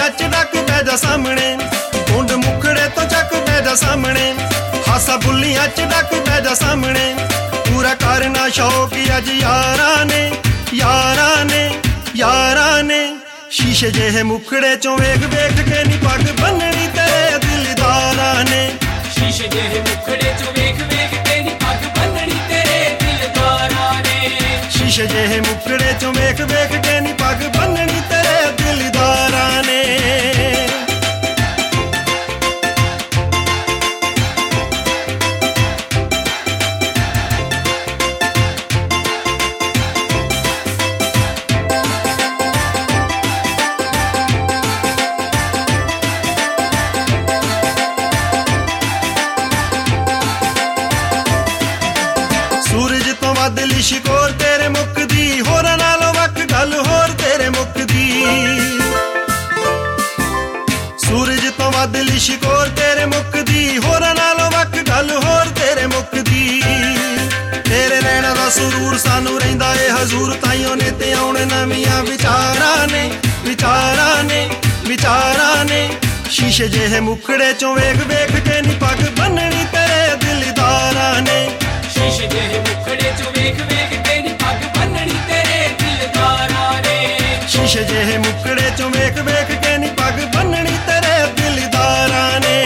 ਬੁੱਲੀਆਂ ਚ ਡੱਕ ਬਹਿ ਜਾ ਸਾਹਮਣੇ, ਗੁੰਡ ਮੁਖੜੇ ਤੋਂ ਚੱਕ ਬਹਿ ਜਾ ਸਾਹਮਣੇ, ਹਾਸਾ ਬੁੱਲੀਆਂ ਚ ਡੱਕ ਬਹਿ ਜਾ ਸਾਹਮਣੇ, ਪੂਰਾ ਕਰਨਾ ਸ਼ੌਕ ਅੱਜ ਯਾਰਾਂ ਨੇ, ਯਾਰਾਂ ਨੇ, ਯਾਰਾਂ ਨੇ। ਸ਼ੀਸ਼ੇ ਜਿਹੇ ਮੁਖੜੇ ਚੋਂ ਵੇਖ ਵੇਖ ਕੇ ਨੀ ਪੱਗ ਬੰਨਣੀ ਤੇਰੇ ਦਿਲਦਾਰਾਂ ਨੇ, ਸ਼ੀਸ਼ੇ ਜਿਹੇ ਮੁਖੜੇ ਚੋਂ ਵੇਖ ਵੇਖ ਕੇ ਨੀ ਪੱਗ ਬੰਨਣੀ ਤੇਰੇ ਦਿਲਦਾਰਾਂ ਨੇ, ਸ਼ੀਸ਼ੇ ਜਿਹੇ ਮੁਖੜੇ ਚੋਂ ਵੇਖ ਵੇਖ ਕੇ ਨੀ ਪੱਗ ਬੰਨਣੀ ਤੇਰੇ ਦਿਲਦਾਰਾਂ ਨੇ। ਸੂਰਜ ਤੋਂ ਵੱਧ ਲਿਸ਼ਕੋਰ ਤੇਰੇ ਮੁੱਕਦੀ, ਹੋਰਾਂ ਨਾਲੋਂ ਵੱਖ ਗੱਲ ਹੋਰ ਤੇਰੇ ਮੁੱਕਦੀ। ਸੂਰਜ ਤੋਂ ਵੱਧ ਲਿਸ਼ਕੋਰ ਤੇਰੇ ਮੁੱਕਦੀ, ਹੋਰਾਂ ਨਾਲੋਂ ਵੱਖ ਗੱਲ ਹੋਰ ਤੇਰੇ ਮੁੱਕਦੀ। ਤੇਰੇ ਨੈਣਾ ਦਾ ਸਰੂਰ ਸਾਨੂੰ ਰਹਿੰਦਾ ਏ ਹਜ਼ੂਰ, ਤਾਈਓ ਨੇ ਤੇ ਆਉਣ ਨਵੀਆਂ ਵਿਚਾਰਾਂ ਨੇ, ਵਿਚਾਰਾਂ ਨੇ, ਵਿਚਾਰਾਂ ਨੇ। ਸ਼ੀਸ਼ੇ ਜਿਹੇ ਮੁਖੜੇ ਚੋਂ ਵੇਖ ਵੇਖ ਕੇ ਨੀ ਪੱਗ ਬੰਨਣੀ ਤੇਰੇ ਦਿਲਦਾਰਾਂ ਨੇ, ਸ਼ੀਸ਼ੇ ਜਿਹੇ ਮੁਖੜੇ ਚੋਂ ਵੇਖ ਵੇਖ ਕੇ ਨੀ ਪੱਗ ਬੰਨਣੀ ਤੇਰੇ ਦਿਲਦਾਰਾਂ ਨੇ, ਸ਼ੀਸ਼ੇ ਜਿਹੇ ਮੁਖੜੇ ਚੋਂ ਵੇਖ ਵੇਖ ਕੇ ਨੀ ਪੱਗ ਬੰਨਣੀ ਤੇਰੇ ਦਿਲਦਾਰਾਂ ਨੇ।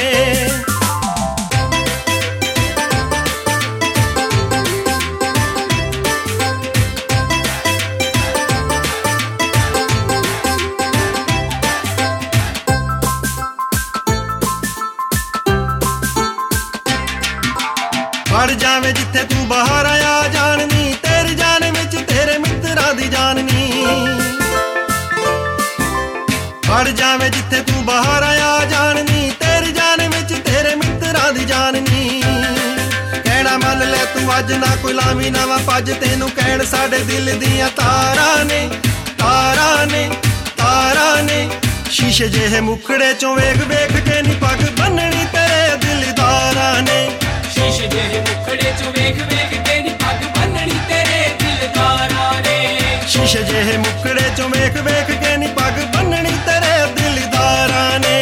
ਵੜ ਜਾਵੇਂ ਜਿੱਥੇ ਤੂੰ ਬਾਹਰ ਆ ਜਾਣਨੀ, ਤੇਰੀ ਜਾਨ ਵਿੱਚ ਤੇਰੇ ਮਿੱਤਰਾਂ ਦੀ ਜਾਣਨੀ। ਵੜ ਜਾਵੇਂ ਜਿੱਥੇ ਤੂੰ ਬਾਹਰ ਆ ਜਾਣਨੀ, ਤੇਰੀ ਜਾਨ ਵਿੱਚ ਤੇਰੇ ਮਿੱਤਰਾਂ ਦੀ ਜਾਣਨੀ। ਕਹਿਣਾ ਮੰਨ ਲੈ ਤੂੰ ਅੱਜ ਨਾ ਕੋਈ ਲਾਵੀਂ ਨਵਾਂ ਪੱਜ, ਤੈਨੂੰ ਕਹਿਣ ਸਾਡੇ ਦਿਲ ਦੀਆਂ ਤਾਰਾਂ ਨੇ, ਤਾਰਾਂ ਨੇ, ਤਾਰਾਂ ਨੇ। ਸ਼ੀਸ਼ੇ ਜਿਹੇ ਮੁਖੜੇ ਚੋਂ ਵੇਖ ਵੇਖ ਕੇ ਨੀ ਪੱਗ ਬੰਨਣੀ ਤੇਰੇ ਦਿਲਦਾਰਾਂ ਨੇ, ਸ਼ੀਸ਼ੇ ਜਿਹੇ ਮੁਖੜੇ ਚੋਂ ਵੇਖ ਵੇਖ ਕੇ ਨੀ ਪੱਗ ਬੰਨਣੀ ਤੇਰੇ ਦਿਲਦਾਰਾਂ ਨੇ, ਸ਼ੀਸ਼ੇ ਜਿਹੇ ਮੁਖੜੇ ਚੋਂ ਵੇਖ ਵੇਖ ਕੇ ਨੀ ਪੱਗ ਬੰਨਣੀ ਤੇਰੇ ਦਿਲਦਾਰਾਂ ਨੇ।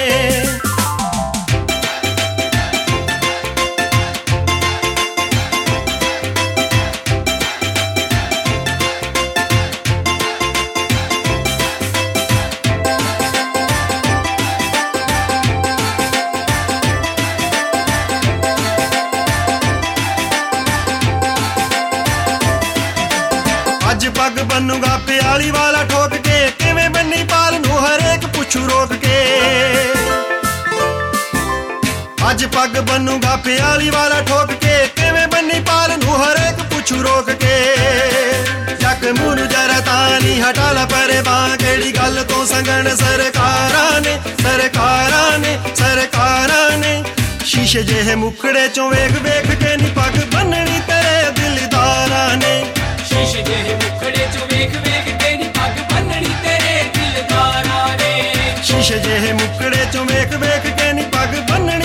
ਅੱਜ ਪੱਗ ਬੰਨੂਗਾ ਪਿਆਲੀ ਵਾਲਾ ਠੋਕ ਕੇ, ਕਿਵੇਂ ਬੰਨੀ ਪਾਲ ਨੂੰ ਹਰੇਕ ਪੁੱਛੂ ਰੋਕ ਕੇ। ਅੱਜ ਪੱਗ ਬੰਨੂਗਾ ਪਿਆਲੀ ਵਾਲਾ ਠੋਕ ਕੇ, ਕਿਵੇਂ ਬੰਨੀ ਪਾਲ ਨੂੰ ਹਰੇਕ ਪੁੱਛੂ ਰੋਕ ਕੇ। ਚੱਕ ਮੂੰਹ ਨੂੰ ਜਰਾ ਤਾਂ ਨੀ ਹਟਾ ਲਾ ਪਰੇ ਬਾਂਹ, ਕਿਹੜੀ ਗੱਲ ਤੋਂ ਸੰਗਣ ਸਰਕਾਰਾਂ ਨੇ, ਸਰਕਾਰਾਂ ਨੇ, ਸਰਕਾਰਾਂ ਨੇ। ਸ਼ੀਸ਼ੇ ਜਿਹੇ ਮੁਖੜੇ ਚੋਂ ਵੇਖ ਵੇਖ ਕੇ ਨੀ ਪੱਗ ਬੰਨਣੀ ਤੇਰੇ ਦਿਲਦਾਰਾਂ ਨੇ, ਸ਼ੀਸ਼ੇ ਜਿਹੇ ਮੁਖੜੇ ਚੋਂ ਵੇਖ ਵੇਖ ਕੇ ਨੀ ਪੱਗ ਬੰਨਣੀ ਤੇਰੇ ਦਿਲਦਾਰਾਂ ਨੇ, ਸ਼ੀਸ਼ੇ ਜਿਹੇ ਮੁਖੜੇ ਚੋਂ ਵੇਖ ਵੇਖ ਕੇ ਨੀ ਪੱਗ ਬੰਨਣੀ